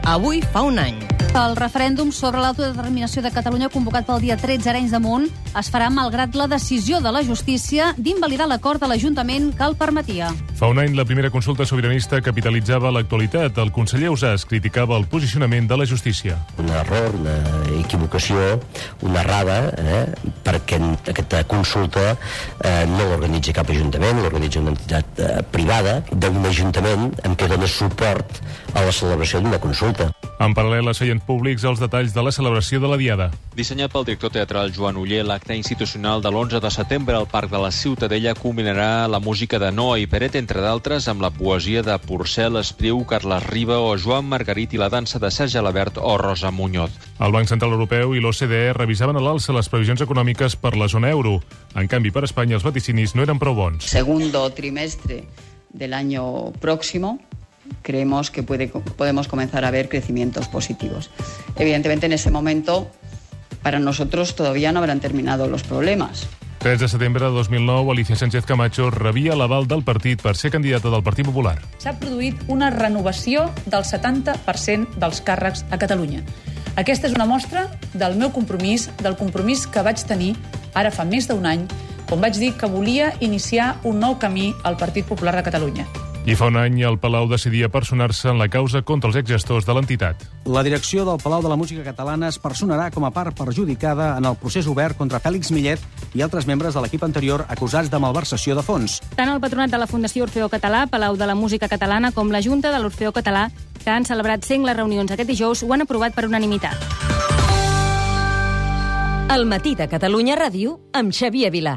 Avui fa un any. El referèndum sobre l'autodeterminació de Catalunya convocat pel dia 13 a Arenys de Munt es farà malgrat la decisió de la justícia d'invalidar l'acord de l'Ajuntament que el permetia. Fa un any la primera consulta sobiranista capitalitzava l'actualitat. El conseller Ausàs criticava el posicionament de la justícia. Un error, una equivocació, una errada, perquè aquesta consulta no l'organitza cap ajuntament, l'organitza una entitat privada d'un ajuntament amb què dona suport a la celebració d'una consulta. En paral·lel es feien públics els detalls de la celebració de la Diada. Dissenyat pel director teatral Joan Oller, l'acte institucional de l'11 de setembre al Parc de la Ciutadella combinarà la música de Noa i Peret, entre d'altres, amb la poesia de Porcel, Espriu, Carles Riba o Joan Margarit i la dansa de Sergi Alabert o Rosa Muñoz. El Banc Central Europeu i l'OCDE revisaven a l'alça les previsions econòmiques per la zona euro. En canvi, per Espanya, els vaticinis no eren prou bons. Segundo trimestre del año próximo, creemos que podemos comenzar a ver crecimientos positivos. Evidentemente, en ese momento, para nosotros todavía no habrán terminado los problemas. 3 de setembre de 2009, Alicia Sánchez Camacho rebia l'aval del partit per ser candidata del Partit Popular. S'ha produït una renovació del 70% dels càrrecs a Catalunya. Aquesta és una mostra del meu compromís, del compromís que vaig tenir ara fa més d'un any, quan vaig dir que volia iniciar un nou camí al Partit Popular de Catalunya. I fa un any el Palau decidia personar-se en la causa contra els exgestors de l'entitat. La direcció del Palau de la Música Catalana es personarà com a part perjudicada en el procés obert contra Fèlix Millet i altres membres de l'equip anterior acusats de malversació de fons. Tant el patronat de la Fundació Orfeó Català, Palau de la Música Catalana, com la Junta de l'Orfeó Català, que han celebrat 100 les reunions aquest dijous, ho han aprovat per unanimitat. El matí de Catalunya Ràdio amb Xavier Vilà.